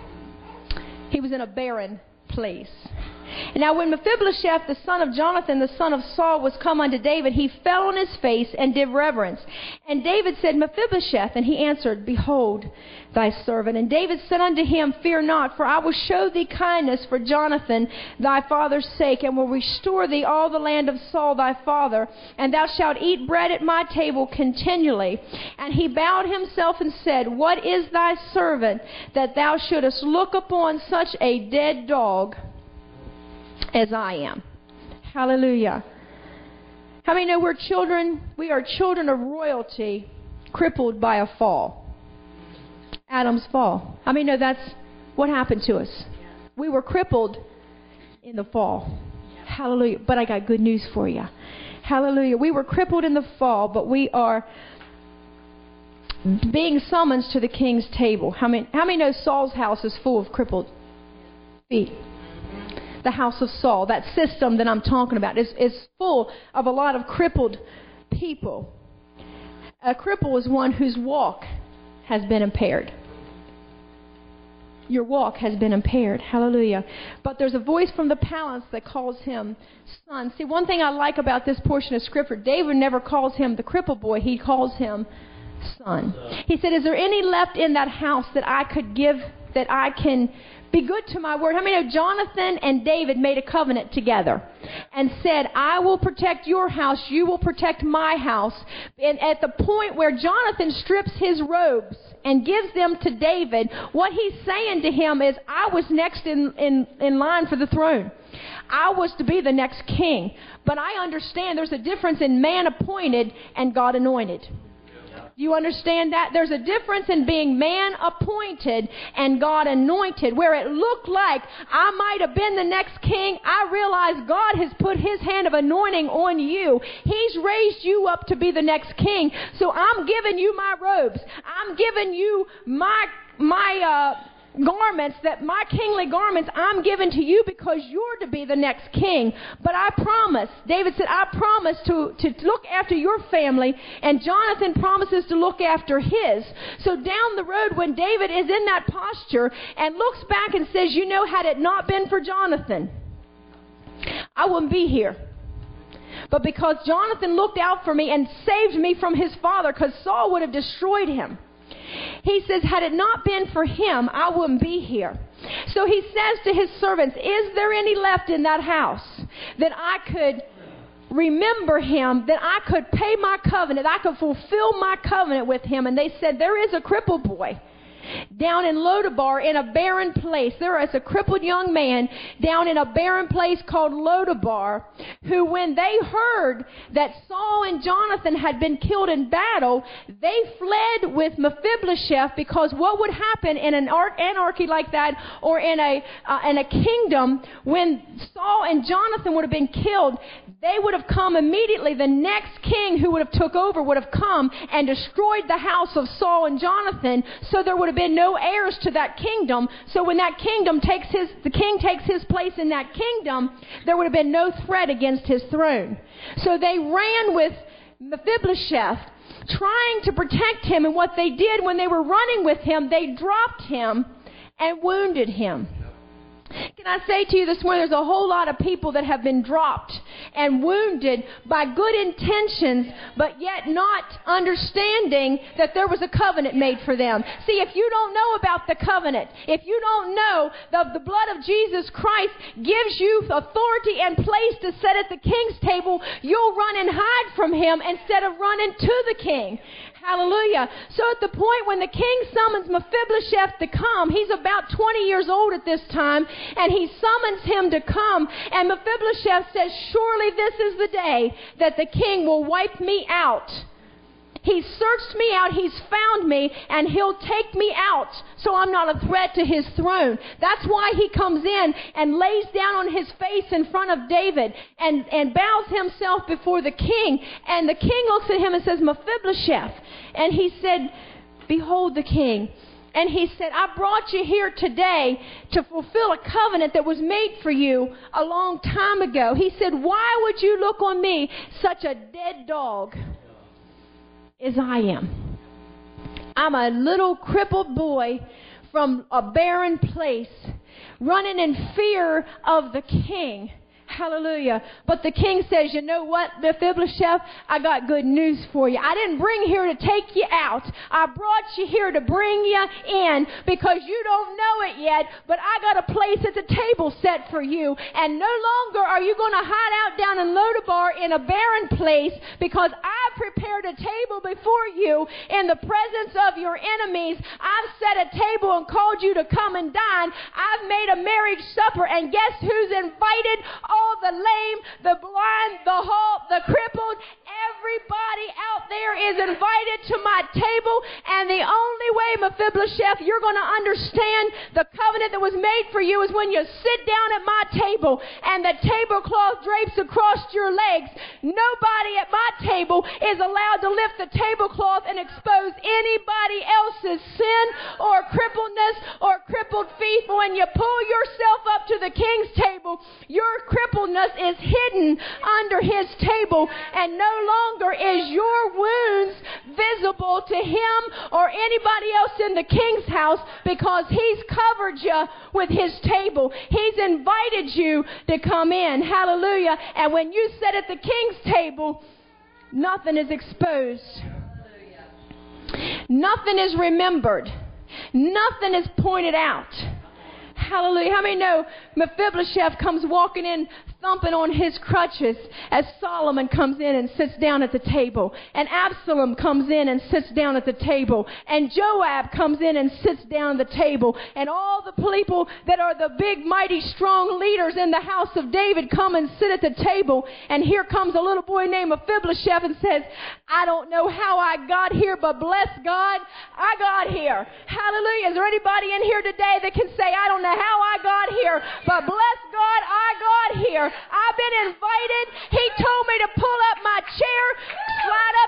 He was in a barren place. And now when Mephibosheth, the son of Jonathan, the son of Saul, was come unto David, he fell on his face and did reverence. And David said, Mephibosheth. And he answered, behold, thy servant. And David said unto him, fear not, for I will show thee kindness for Jonathan thy father's sake, and will restore thee all the land of Saul thy father, and thou shalt eat bread at my table continually. And he bowed himself and said, what is thy servant, that thou shouldest look upon such a dead dog as I am? Hallelujah. How many know we are children of royalty, crippled by a fall? Adam's fall. How many know that's what happened to us? We were crippled in the fall. Hallelujah. But I got good news for you. Hallelujah. We were crippled in the fall, but we are being summoned to the king's table. How many know Saul's house is full of crippled feet? The house of Saul, that system that I'm talking about, is full of a lot of crippled people. A cripple is one whose walk has been impaired. Your walk has been impaired. Hallelujah. But there's a voice from the palace that calls him son. See, one thing I like about this portion of Scripture, David never calls him the cripple boy. He calls him son. He said, is there any left in that house that I could give, that I can be good to my word? How many know Jonathan and David made a covenant together and said, I will protect your house, you will protect my house. And at the point where Jonathan strips his robes and gives them to David, what he's saying to him is, I was next in line for the throne. I was to be the next king. But I understand there's a difference in man appointed and God anointed. Do you understand that? There's a difference in being man appointed and God anointed. Where it looked like I might have been the next king, I realize God has put his hand of anointing on you. He's raised you up to be the next king. So I'm giving you my robes. I'm giving you my garments, that my kingly garments I'm giving to you because you're to be the next king. But I promise, David said, I promise to look after your family, and Jonathan promises to look after his. So down the road, when David is in that posture and looks back and says, you know, had it not been for Jonathan, I wouldn't be here. But because Jonathan looked out for me and saved me from his father, because Saul would have destroyed him, he says, had it not been for him, I wouldn't be here. So he says to his servants, is there any left in that house that I could remember him, that I could pay my covenant, I could fulfill my covenant with him? And they said, there is a crippled boy down in Lodabar in a barren place. There is a crippled young man down in a barren place called Lodabar, who, when they heard that Saul and Jonathan had been killed in battle, they fled with Mephibosheth, because what would happen in an anarchy like that, or in a kingdom, when Saul and Jonathan would have been killed, they would have come immediately. The next king who would have took over would have come and destroyed the house of Saul and Jonathan, so there would have been no heirs to that kingdom. So when that kingdom the king takes his place in that kingdom, there would have been no threat against his throne. So they ran with Mephibosheth, trying to protect him. And what they did when they were running with him, they dropped him and wounded him. Can I say to you this morning, there's a whole lot of people that have been dropped and wounded by good intentions, but yet not understanding that there was a covenant made for them. See, if you don't know about the covenant, if you don't know the blood of Jesus Christ gives you authority and place to sit at the king's table, you'll run and hide from him instead of running to the king. Hallelujah. So at the point when the king summons Mephibosheth to come, he's about 20 years old at this time, and he summons him to come, and Mephibosheth says, surely this is the day that the king will wipe me out. He's searched me out, he's found me, and he'll take me out so I'm not a threat to his throne. That's why he comes in and lays down on his face in front of David and bows himself before the king. And the king looks at him and says, Mephibosheth. And he said, behold the king. And he said, I brought you here today to fulfill a covenant that was made for you a long time ago. He said, why would you look on me, such a dead dog as I am? I'm a little crippled boy from a barren place, running in fear of the king. Hallelujah. But the king says, you know what, Mephibosheth, I got good news for you. I didn't bring here to take you out. I brought you here to bring you in, because you don't know it yet, but I got a place at the table set for you. And no longer are you going to hide out down in Lodabar in a barren place, because I prepared a table before you in the presence of your enemies. I've set a table and called you to come and dine. I've made a marriage supper, and guess who's invited? All the lame, the blind, the halt, the crippled, everybody out there is invited to my table. And the only way, Mephibosheth, you're going to understand the covenant that was made for you is when you sit down at my table and the tablecloth drapes across your legs. Nobody at my table is allowed to lift the tablecloth and expose anybody else's sin or crippledness or crippled feet. But when you pull yourself up to the king's table, your crippledness is hidden under his table, and no longer is your wounds visible to him or anybody else in the king's house, because he's covered you with his table. He's invited you to come in. Hallelujah. And when you sit at the king's table, nothing is exposed. Nothing is remembered. Nothing is pointed out. Hallelujah. How many know Mephibosheth comes walking in, thumping on his crutches, as Solomon comes in and sits down at the table, and Absalom comes in and sits down at the table, and Joab comes in and sits down at the table, and all the people that are the big, mighty, strong leaders in the house of David come and sit at the table. And here comes a little boy named Mephibosheth and says, I don't know how I got here, but bless God, I got here. Hallelujah. Is there anybody in here today that can say, I don't know how I got here, but bless God, I got here. I've been invited. He told me to pull up my chair, slide up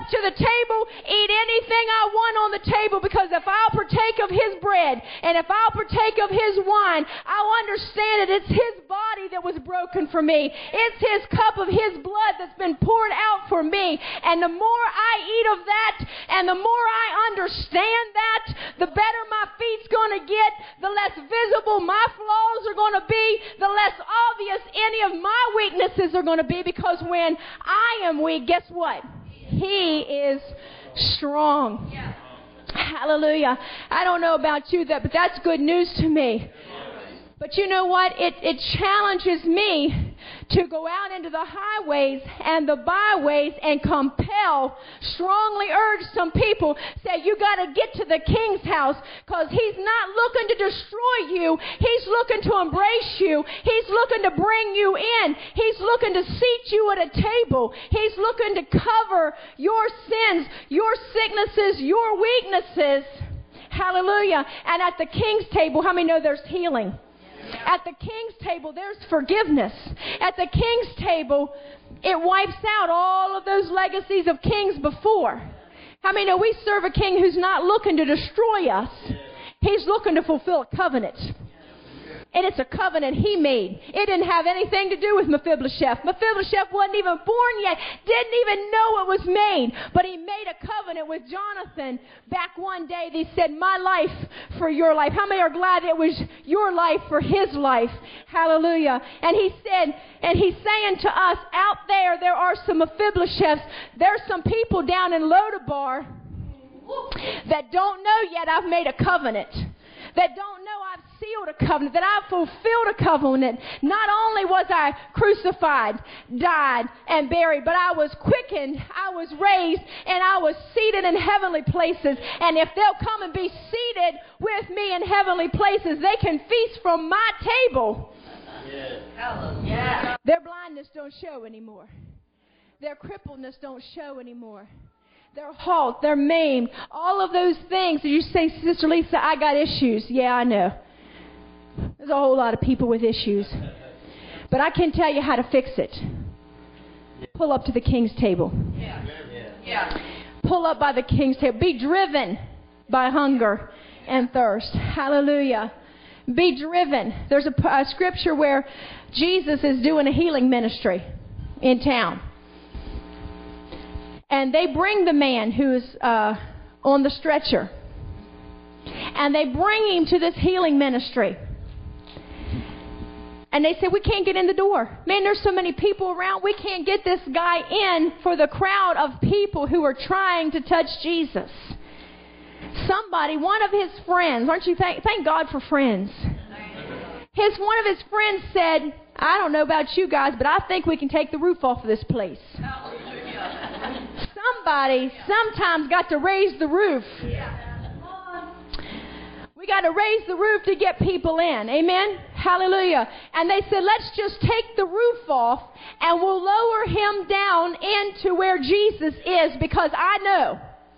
to the table, eat anything I want on the table, because if I'll partake of his bread and if I'll partake of his wine, I'll understand that it's his body that was broken for me. It's his cup of his blood that's been poured out for me. And the more I eat of that and the more I understand that, the better my feet's going to get, the less visible my flaws are going to be, the less obvious any of my weaknesses are going to be, because when I am weak, guess what? He is strong. Yeah. Hallelujah. I don't know about you, but that's good news to me. But you know what? It challenges me to go out into the highways and the byways and strongly urge some people, say, you got to get to the King's house, because he's not looking to destroy you. He's looking to embrace you. He's looking to bring you in. He's looking to seat you at a table. He's looking to cover your sins, your sicknesses, your weaknesses. Hallelujah. And at the King's table, how many know there's healing? At the King's table, there's forgiveness. At the King's table, it wipes out all of those legacies of kings before. How many know we serve a king who's not looking to destroy us? He's looking to fulfill a covenant. And it's a covenant he made. It didn't have anything to do with Mephibosheth. Mephibosheth wasn't even born yet, didn't even know it was made. But he made a covenant with Jonathan back one day. They said, my life for your life. How many are glad it was your life for his life? Hallelujah. And he said, and he's saying to us, out there are some Mephibosheths. There's some people down in Lodabar that don't know yet I've made a covenant. That don't know I've sealed a covenant, that I've fulfilled a covenant. Not only was I crucified, died, and buried, but I was quickened, I was raised, and I was seated in heavenly places. And if they'll come and be seated with me in heavenly places, they can feast from my table. Yeah. Their blindness don't show anymore. Their crippledness don't show anymore. They're halt, they're maimed, all of those things. You say, Sister Lisa, I got issues. Yeah, I know. There's a whole lot of people with issues. But I can tell you how to fix it. Pull up to the King's table. Pull up by the King's table. Be driven by hunger and thirst. Hallelujah. Be driven. There's a scripture where Jesus is doing a healing ministry in town. And they bring the man who's on the stretcher. And they bring him to this healing ministry. And they say, we can't get in the door. Man, there's so many people around. We can't get this guy in for the crowd of people who are trying to touch Jesus. Somebody, one of his friends, aren't you thank God for friends? One of his friends said, I don't know about you guys, but I think we can take the roof off of this place. Somebody sometimes got to raise the roof. We got to raise the roof to get people in. Amen? Hallelujah. And they said, let's just take the roof off and we'll lower him down into where Jesus is, because I know.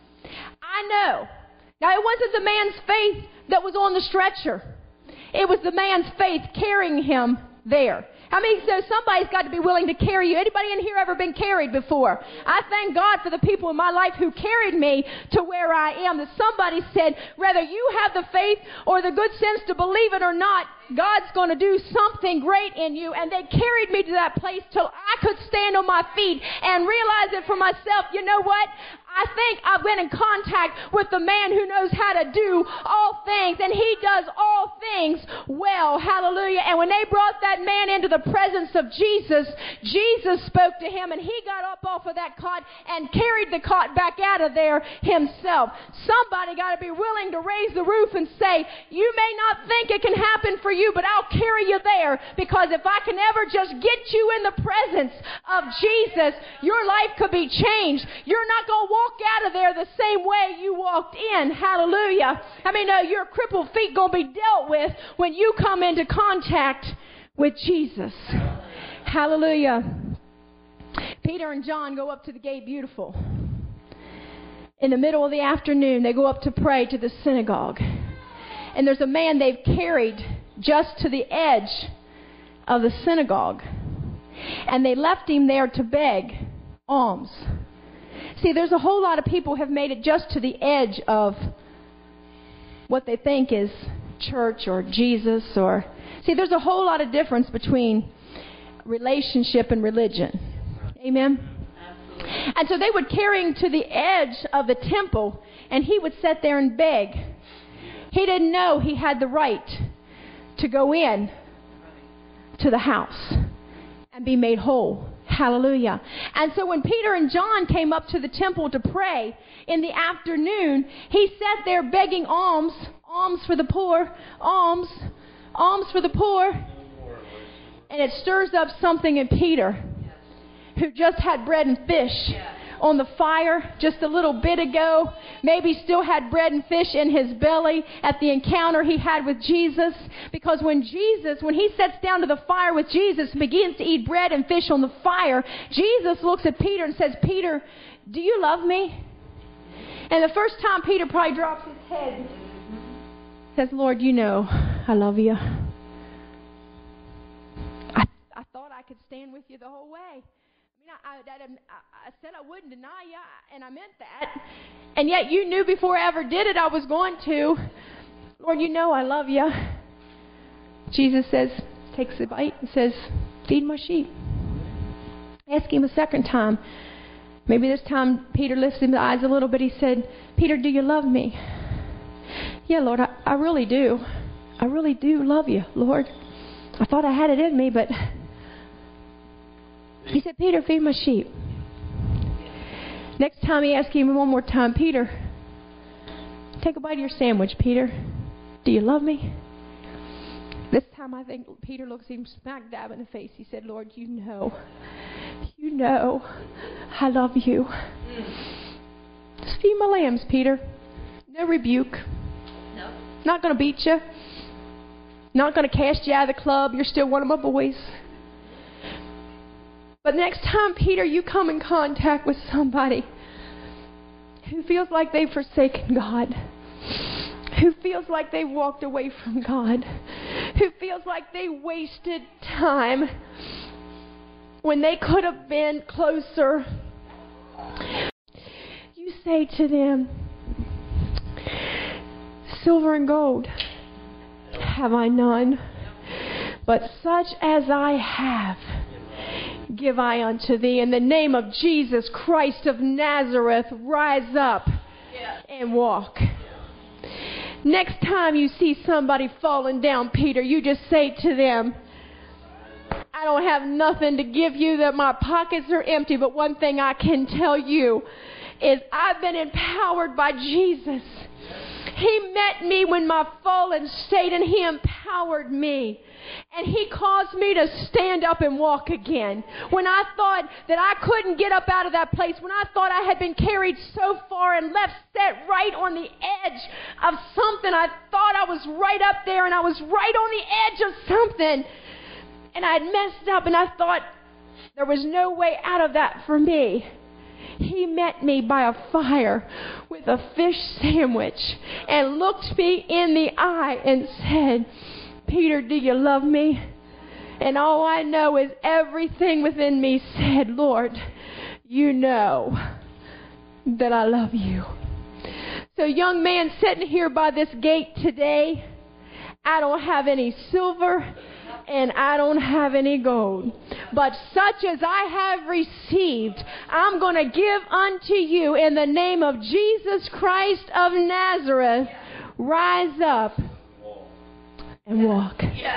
Now, it wasn't the man's faith that was on the stretcher. It was the man's faith carrying him there. I mean, so somebody's got to be willing to carry you. Anybody in here ever been carried before? I thank God for the people in my life who carried me to where I am. That somebody said, whether you have the faith or the good sense to believe it or not, God's going to do something great in you. And they carried me to that place till I could stand on my feet and realize it for myself. You know what? I think I've been in contact with the man who knows how to do all things, and he does all things well. Hallelujah. And when they brought that man into the presence of Jesus, Jesus spoke to him, and he got up off of that cot and carried the cot back out of there himself. Somebody got to be willing to raise the roof and say, you may not think it can happen for you, but I'll carry you there, because if I can ever just get you in the presence of Jesus, your life could be changed. You're not going to walk out of there the same way you walked in. Hallelujah. I mean, your crippled feet going to be dealt with when you come into contact with Jesus. Hallelujah. Peter and John go up to the Gate Beautiful. In the middle of the afternoon, they go up to pray to the synagogue. And there's a man they've carried just to the edge of the synagogue. And they left him there to beg alms. See, there's a whole lot of people who have made it just to the edge of what they think is church or Jesus or... See, there's a whole lot of difference between relationship and religion. Amen? Absolutely. And so they would carry him to the edge of the temple, and he would sit there and beg. He didn't know he had the right to go in to the house and be made whole. Hallelujah. And so when Peter and John came up to the temple to pray in the afternoon, he sat there begging alms for the poor, alms for the poor. And it stirs up something in Peter, who just had bread and fish on the fire just a little bit ago, maybe still had bread and fish in his belly at the encounter he had with Jesus. Because when he sits down to the fire with Jesus and begins to eat bread and fish on the fire, Jesus looks at Peter and says, Peter, do you love me? And the first time Peter probably drops his head, says, Lord, you know I love you. I thought I could stand with you the whole way. I said I wouldn't deny you, and I meant that. And yet you knew before I ever did it I was going to. Lord, you know I love you. Jesus takes a bite and says, feed my sheep. Ask him a second time. Maybe this time Peter lifted his eyes a little bit. He said, Peter, do you love me? Yeah, Lord, I really do. I really do love you, Lord. I thought I had it in me, but... He said, Peter, feed my sheep. Next time he asked him one more time, Peter, take a bite of your sandwich, Peter. Do you love me? This time I think Peter looks him smack dab in the face. He said, Lord, you know I love you. Just feed my lambs, Peter. No rebuke. No. Not going to beat you. Not going to cast you out of the club. You're still one of my boys. But next time, Peter, you come in contact with somebody who feels like they've forsaken God, who feels like they've walked away from God, who feels like they wasted time when they could have been closer, you say to them, silver and gold have I none, but such as I have give I unto thee. In the name of Jesus Christ of Nazareth, rise up and walk. Next time you see somebody falling down, Peter, you just say to them, I don't have nothing to give you, that my pockets are empty, but one thing I can tell you is I've been empowered by Jesus. He met me when my fallen state, and He empowered me. And He caused me to stand up and walk again. When I thought that I couldn't get up out of that place, when I thought I had been carried so far and left set right on the edge of something, I thought I was right up there and I was right on the edge of something. And I had messed up and I thought there was no way out of that for me. He met me by a fire with a fish sandwich and looked me in the eye and said, Peter, do you love me? And all I know is everything within me said, Lord, you know that I love you. So young man sitting here by this gate today, I don't have any silver and I don't have any gold. But such as I have received, I'm going to give unto you in the name of Jesus Christ of Nazareth. Rise up and walk.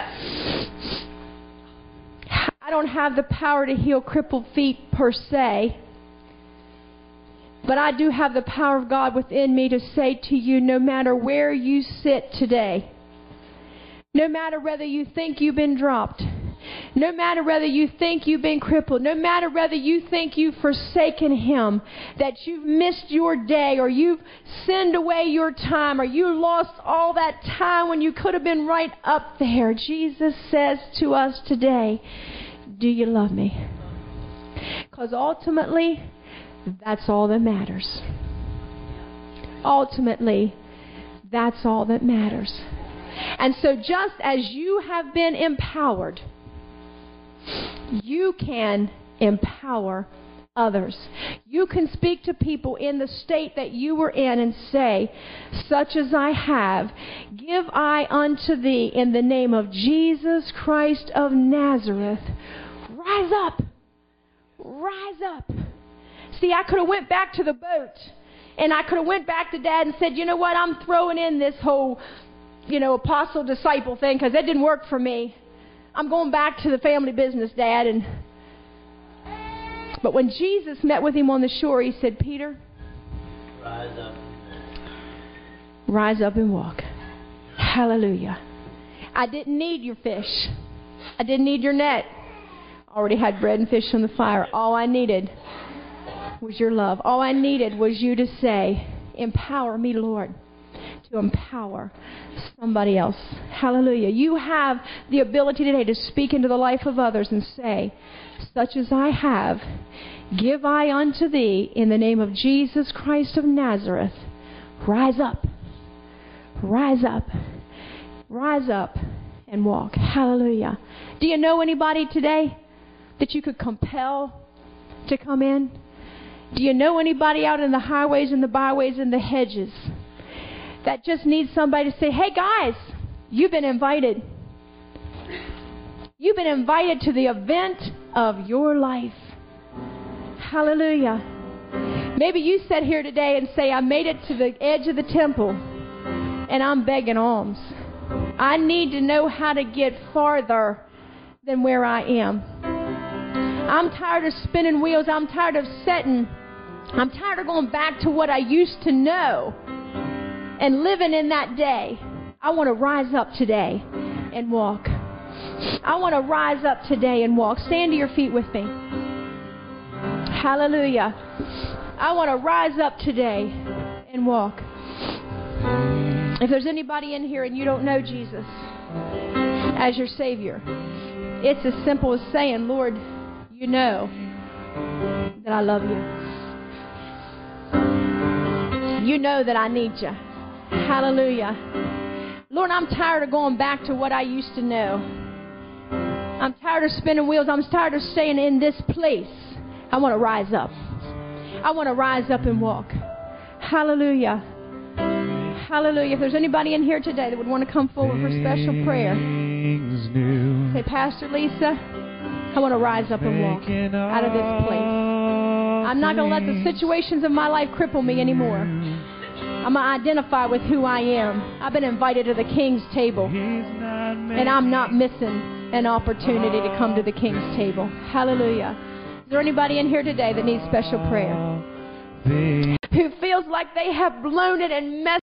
I don't have the power to heal crippled feet per se, but I do have the power of God within me to say to you, no matter where you sit today, no matter whether you think you've been dropped, no matter whether you think you've been crippled, no matter whether you think you've forsaken Him, that you've missed your day, or you've sinned away your time, or you lost all that time when you could have been right up there, Jesus says to us today, do you love me? Because ultimately, that's all that matters. Ultimately, that's all that matters. And so just as you have been empowered, you can empower others. You can speak to people in the state that you were in and say, such as I have, give I unto thee in the name of Jesus Christ of Nazareth. Rise up. Rise up. See, I could have went back to the boat, and I could have went back to Dad and said, you know what, I'm throwing in this whole, apostle-disciple thing because that didn't work for me. I'm going back to the family business, Dad. But when Jesus met with him on the shore, he said, Peter, rise up. Rise up and walk. Hallelujah. I didn't need your fish. I didn't need your net. I already had bread and fish on the fire. All I needed was your love. All I needed was you to say, empower me, Lord, to empower somebody else. Hallelujah. You have the ability today to speak into the life of others and say, such as I have, give I unto thee in the name of Jesus Christ of Nazareth. Rise up. Rise up. Rise up and walk. Hallelujah. Do you know anybody today that you could compel to come in? Do you know anybody out in the highways and the byways and the hedges that just needs somebody to say, hey guys, you've been invited. You've been invited to the event of your life. Hallelujah. Maybe you sit here today and say, I made it to the edge of the temple and I'm begging alms. I need to know how to get farther than where I am. I'm tired of spinning wheels. I'm tired of setting. I'm tired of going back to what I used to know and living in that day. I want to rise up today and walk. I want to rise up today and walk. Stand to your feet with me. Hallelujah. I want to rise up today and walk. If there's anybody in here and you don't know Jesus as your Savior, it's as simple as saying, Lord, you know that I love you. You know that I need you. Hallelujah. Lord, I'm tired of going back to what I used to know. I'm tired of spinning wheels. I'm tired of staying in this place. I want to rise up. I want to rise up and walk. Hallelujah. Hallelujah. If there's anybody in here today that would want to come forward for special prayer, say, Pastor Lisa, I want to rise up and walk out of this place. I'm not going to let the situations of my life cripple me anymore. I'm going to identify with who I am. I've been invited to the King's table, and I'm not missing an opportunity to come to the King's table. Hallelujah. Is there anybody in here today that needs special prayer? Who feels like they have blown it and messed